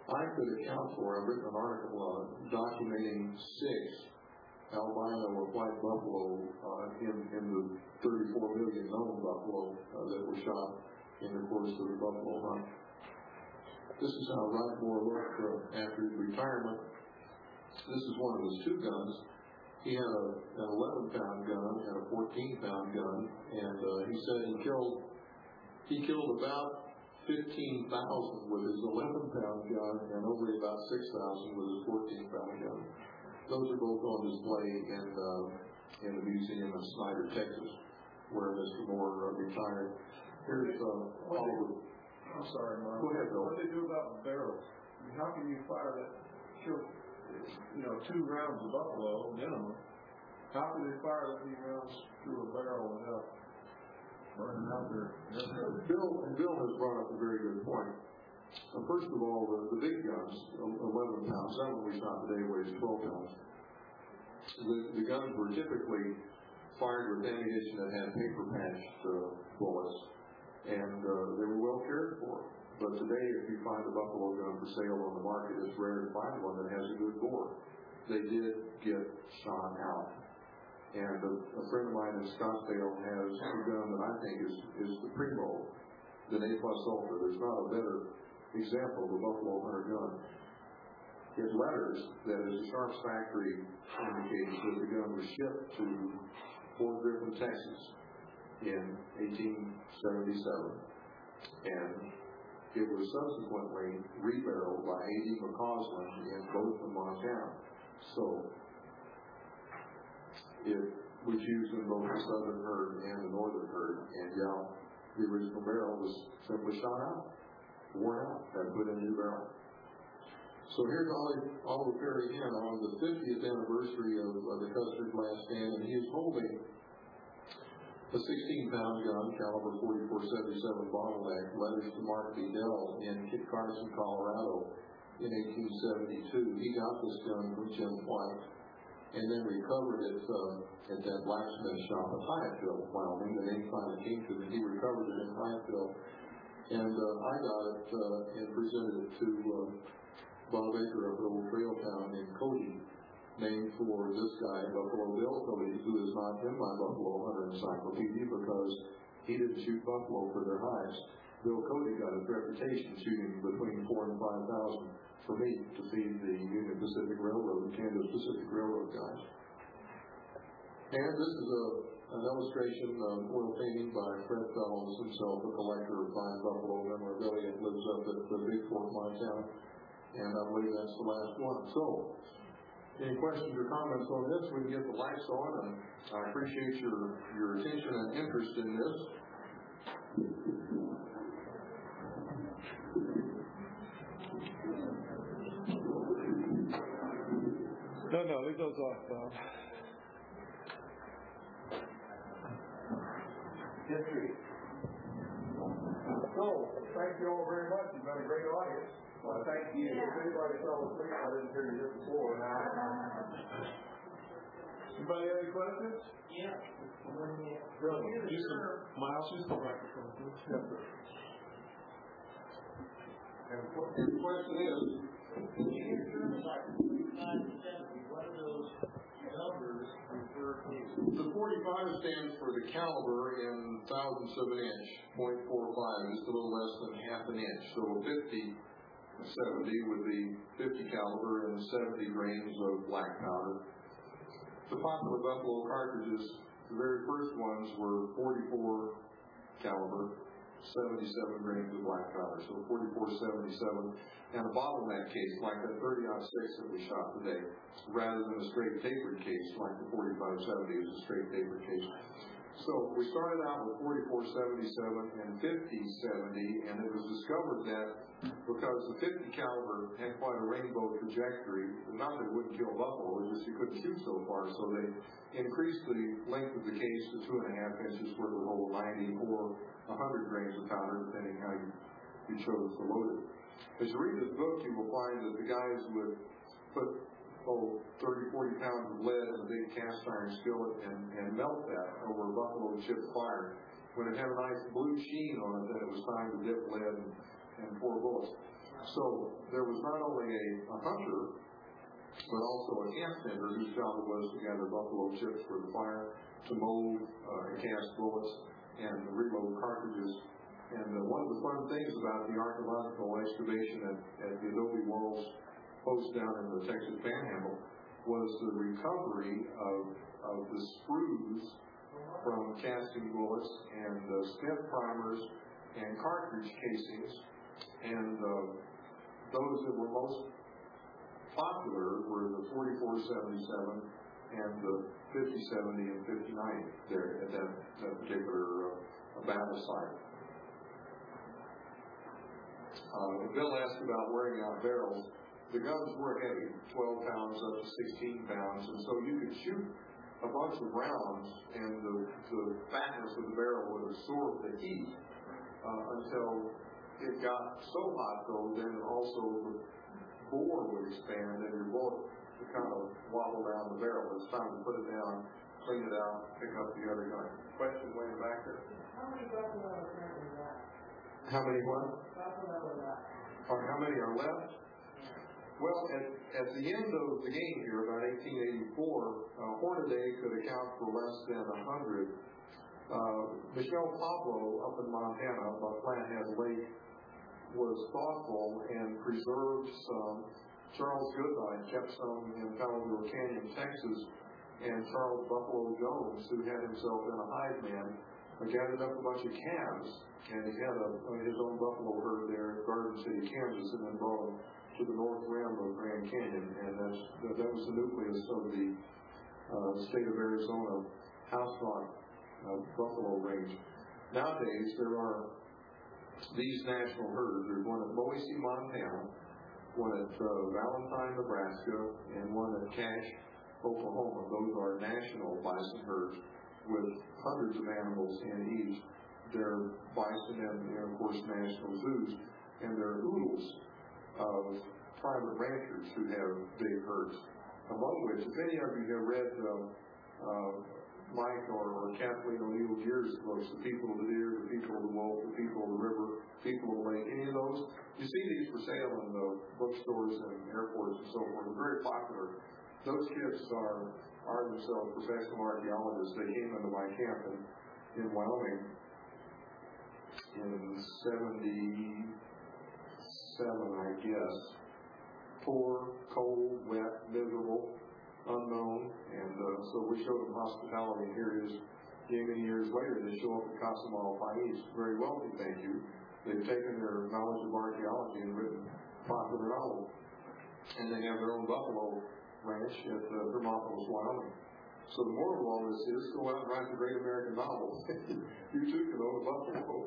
I could account for, I've written an article documenting 6 albino or white buffalo in the 34 million known buffalo that were shot in the course of the buffalo hunt. This is how Wright Moore looked after his retirement. This is one of his 2 guns. He had an 11-pound gun and a 14-pound gun, and he said he killed about 15,000 with his 11-pound gun and only about 6,000 with his 14-pound gun. Those are both on display in the museum in Snyder, Texas, where Mr. Moore retired. Here's Oliver. I'm sorry, Mark. Go ahead, Bill. What do they do about barrels? I mean, how can you fire that, kill, 2 rounds of buffalo minimum? How can they fire that many rounds through a barrel without burning out there? Bill has brought up a very good point. First of all, the big guns, 11 pounds, that one we shot today weighs 12 pounds. The guns were typically fired with ammunition that had paper patched bullets, and they were well cared for. But today, if you find a buffalo gun for sale on the market, it's rare to find one that has a good bore. They did get shot out. And a friend of mine in Scottsdale has a gun that I think is the primo, the A+ Ultra. There's not a better example of a Buffalo Hunter gun. It letters that as the Sharps factory indicates that the gun was shipped to Fort Griffin, Texas in 1877. And it was subsequently rebarreled by A.D. McCausland in Bozeman, Montana. So it was used in both the southern herd and the northern herd. And the original barrel was simply shot out, worn out, and put in a new barrel. So here's Oliver Perry again on the 50th anniversary of the Custer's Last Stand, and he is holding a 16-pound gun, caliber .44-77 bottleneck, letters to Mark B. Dell in Kit Carson, Colorado in 1872. He got this gun from Jim White and then recovered it at that blacksmith shop at Hyattville, Wyoming. The name finally came to him. He recovered it in Hyattville. And I got it and presented it to Bob Baker of Little Trail Town in Cody, named for this guy, Buffalo Bill Cody, who is not in my Buffalo Hunter Encyclopedia because he didn't shoot buffalo for their hides. Bill Cody got his reputation shooting between 4,000 and 5,000 for meat to feed the Union Pacific Railroad and Kansas Pacific Railroad guys. And this is an illustration of oil painting by Fred Fellows himself, a collector of fine buffalo memorabilia, that lives up at Big Fork, Montana. And I believe that's the last one. So, any questions or comments on this? We can get the lights on, and I appreciate your attention and interest in this. No, leave those off, Bob. History. So, thank you all very much. You've been a great audience. Well, thank you. If anybody fell asleep, I didn't hear you here before. Anybody have any questions? Yeah. Really? Miles, use the microphone. Yes, sir. And the question is, what are those numbers refer to? the 45 stands for the caliber in thousandths of an inch, .45, just a little less than half an inch. So a 50-70 would be 50 caliber and 70 grains of black powder. The popular buffalo cartridges, the very first ones were 44 caliber, 77 grains of black powder, so 44-77, and a bottleneck case like that 30-06 that we shot today, rather than a straight tapered case like the 45-70 is a straight tapered case. So we started out with 44-77 and 50-70, and it was discovered that because the 50 caliber had quite a rainbow trajectory, not that it wouldn't kill buffalo, it was just you couldn't shoot so far, so they increased the length of the case to 2.5 inches where it would hold 90 or 100 grains of powder, depending how you chose to load it. As you read this book, you will find that the guys would put 30-40 pounds of lead in a big cast iron skillet and melt that over a buffalo chip fire. When it had a nice blue sheen on it, then it was time to dip lead and pour bullets. So there was not only a hunter, but also a camp tender whose job it was to gather buffalo chips for the fire, to mold and cast bullets, and reload cartridges. And one of the fun things about the archaeological excavation at the Adobe Walls post down in the Texas Panhandle was the recovery of the sprues from casting bullets and Smith primers and cartridge casings. And those that were most popular were the 4477 and the 5070 and 5090 there at that particular battle site. Bill asked about wearing out barrels. The guns were heavy, 12 pounds up to 16 pounds, and so you could shoot a bunch of rounds, and the fatness of the barrel would absorb the heat until it got so hot, though, then also the bore would expand, and your bullet would kind of wobble down the barrel. It's time to put it down, clean it out, pick up the other gun. Question way back there? How many buffalo are currently left? How many what? Buffalo are left. Or how many are left? Well, at the end of the game here, about 1884, Hornaday could account for less than 100. Michelle Pablo up in Montana, by Flathead Lake, was thoughtful and preserved some. Charles Goodnight kept some in Palomino Canyon, Texas, and Charles Buffalo Jones, who had himself been a hive man, gathered up a bunch of calves, and he had his own buffalo herd there in Garden City, Kansas, and then brought them to the north rim of Grand Canyon, and that was the nucleus of the state of Arizona house-haunt buffalo range. Nowadays, there are these national herds. There's one at Boise, Montana, one at Valentine, Nebraska, and one at Cache, Oklahoma. Those are national bison herds with hundreds of animals in each. They're bison and of course, national zoos, and they're oodles of private ranchers who have big herds. Among which, if any of you have read Mike or Kathleen O'Neill Gear's books, The People of the Deer, The People of the Wolf, The People of the River, People of the Lake, any of those, you see these for sale in the bookstores and airports and so forth. They're very popular. Those kids are themselves professional archaeologists. They came into my camp in Wyoming in 77, I guess. Poor, cold, wet, miserable, unknown, and so we showed them hospitality, and here it is many years later. They show up at Casamal Pais, very wealthy, thank you. They've taken their knowledge of archaeology and written popular novels, and they have their own buffalo ranch at Thermopolis, Wyoming. So the moral of all this is go out and write the great American novel. You too can own a buffalo.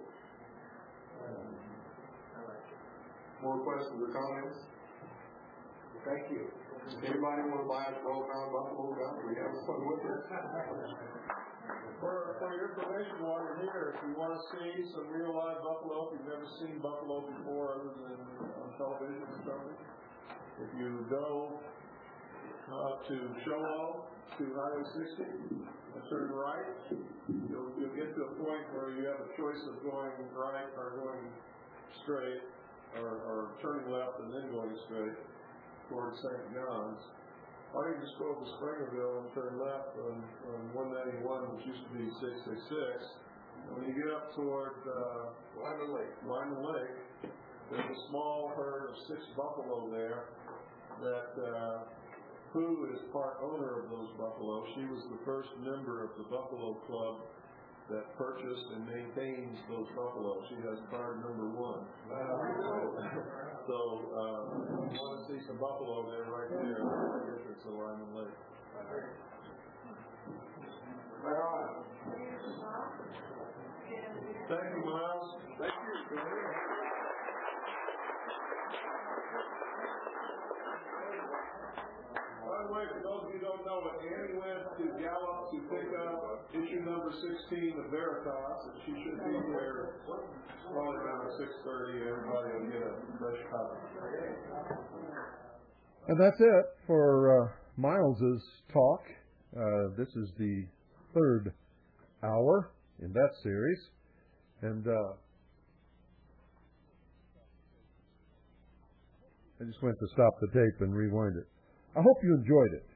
More questions or comments? Thank you. Anybody want to buy a 12-pound buffalo gun? We have fun with it. For your information while you're here, if you want to see some real live buffalo, if you've never seen buffalo before other than on television or something, if you go to Show to Highway 60 and turn right, you'll get to a point where you have a choice of going right or going straight, or turning left and then going straight towards St. John's. Or you just go to Springerville and turn left on 191, which used to be 666. And when you get up toward Lyman Lake, there's a small herd of 6 buffalo there that Pooh is part owner of those buffalo. She was the first member of the Buffalo Club that purchased and maintains those buffalo. She has card number 1. So, if you want to see some buffalo there, right there, I guess it's the Lyman Lake. Right on. Thank you, Miles. Thank you. By the way, for those of you who don't know it, Annie went to Gallup to pick up issue number 16 of Veritas, and she should be here probably around 6:30. Everybody will get a fresh copy. And that's it for Miles's talk. This is the 3rd hour in that series. And I just went to stop the tape and rewind it. I hope you enjoyed it.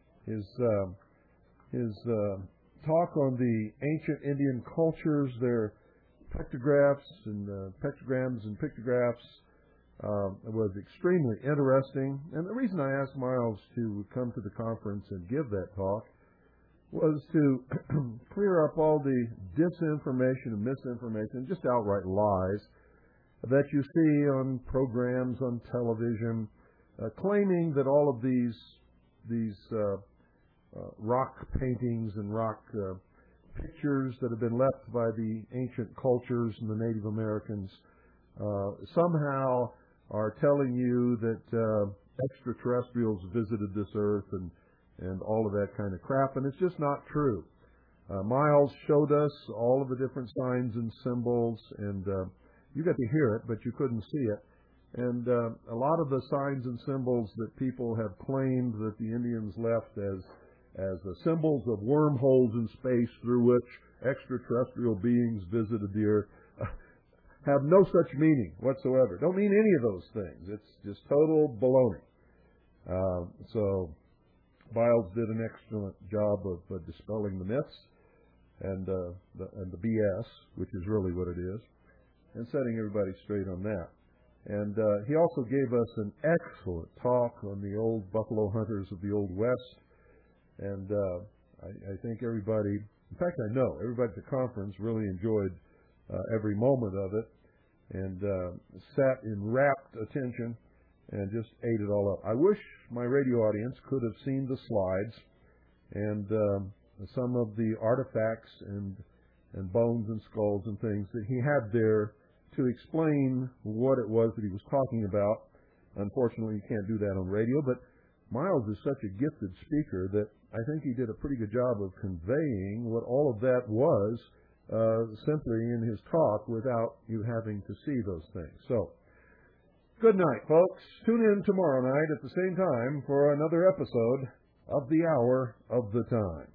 His talk on the ancient Indian cultures, their pictographs and pictograms and pictographs was extremely interesting. And the reason I asked Miles to come to the conference and give that talk was to clear up all the disinformation and misinformation, just outright lies that you see on programs on television, claiming that all of these rock paintings and rock pictures that have been left by the ancient cultures and the Native Americans somehow are telling you that extraterrestrials visited this earth and all of that kind of crap, and it's just not true. Miles showed us all of the different signs and symbols, and you got to hear it, but you couldn't see it. And a lot of the signs and symbols that people have claimed that the Indians left as symbols of wormholes in space through which extraterrestrial beings visited the earth have no such meaning whatsoever. Don't mean any of those things. It's just total baloney. So Miles did an excellent job of dispelling the myths and the BS, which is really what it is, and setting everybody straight on that. And he also gave us an excellent talk on the old buffalo hunters of the Old West. And I think everybody, in fact, I know everybody at the conference really enjoyed every moment of it and sat in rapt attention and just ate it all up. I wish my radio audience could have seen the slides and some of the artifacts and bones and skulls and things that he had there to explain what it was that he was talking about. Unfortunately, you can't do that on radio, but Miles is such a gifted speaker that I think he did a pretty good job of conveying what all of that was simply in his talk without you having to see those things. So, good night, folks. Tune in tomorrow night at the same time for another episode of The Hour of the Time.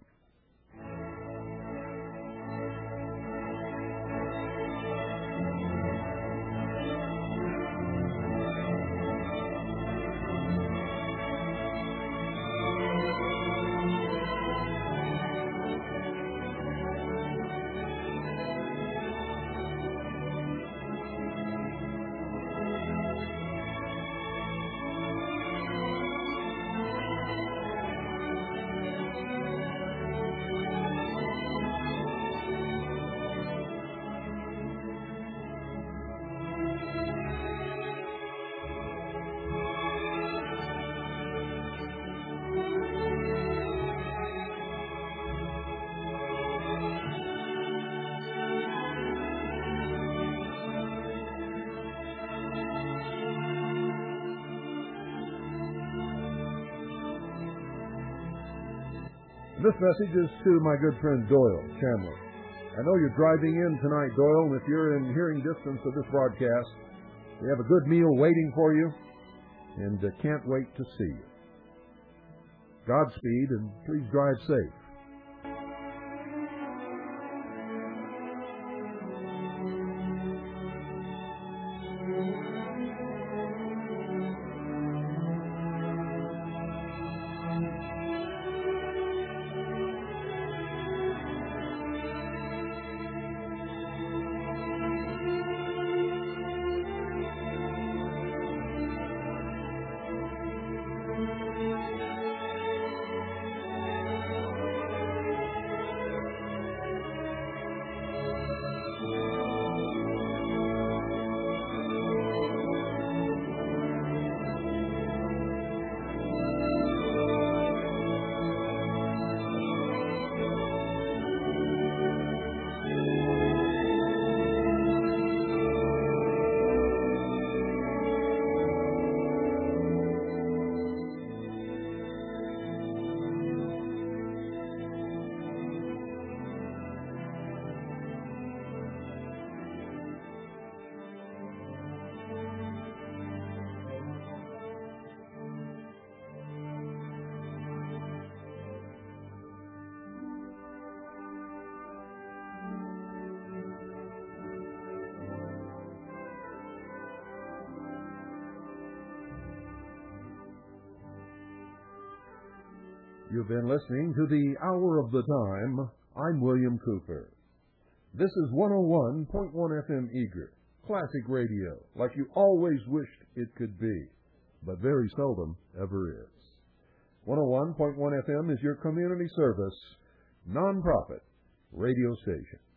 This message is to my good friend Doyle Chandler. I know you're driving in tonight, Doyle, and if you're in hearing distance of this broadcast, we have a good meal waiting for you, and can't wait to see you. Godspeed, and please drive safe. You've been listening to the Hour of the Time. I'm William Cooper. This is 101.1 FM Eager, classic radio, like you always wished it could be, but very seldom ever is. 101.1 FM is your community service, non-profit radio station.